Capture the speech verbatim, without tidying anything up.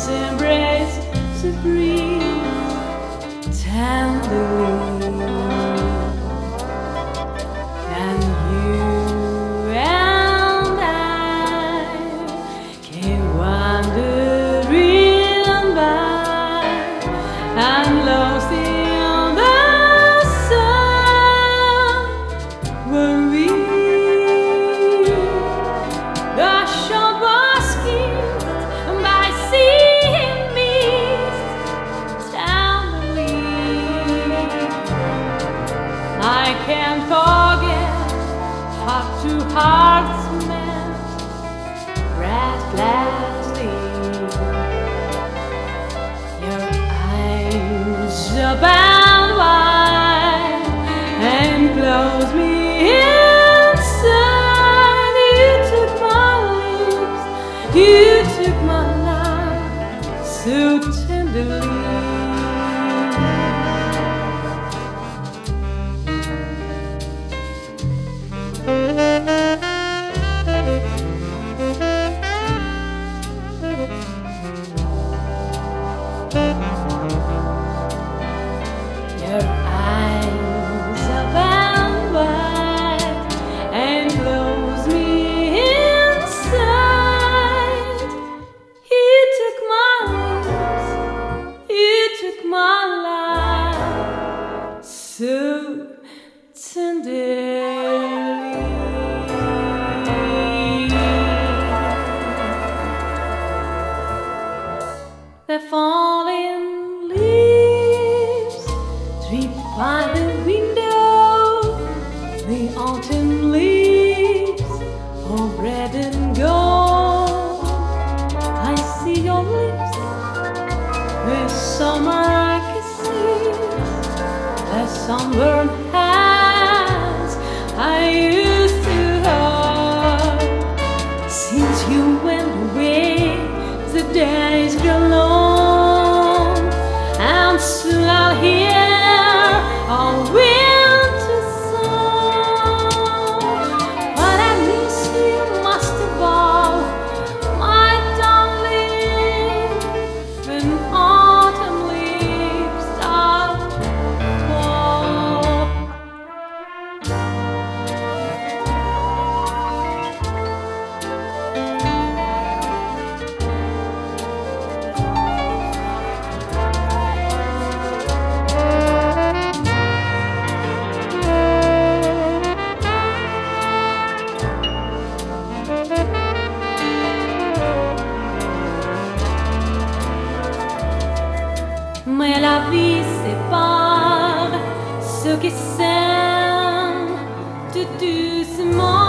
let's embrace the breeze tenderly. And you and I came wandering by and lost in the sun. Were we? The shore was kissed by sea and mist tenderly. I can't forget how two hearts met breathlessly. Your eyes opened wide and closed me inside. You took my lips, you took my life so tenderly. Your eyes opened wide and closed me inside. You took my lips, you took my life so tenderly. The falling leaves drip by the window, the autumn leaves of red and gold. I see your lips with summer kisses, the sunburned hands I used to hold. Since you went away, the days grow long, and soon I'll hear a winter song. But I miss you most of all, my darling, when autumn leaves start to fall. Mais la vie sépare ceux qui s'aiment tout doucement.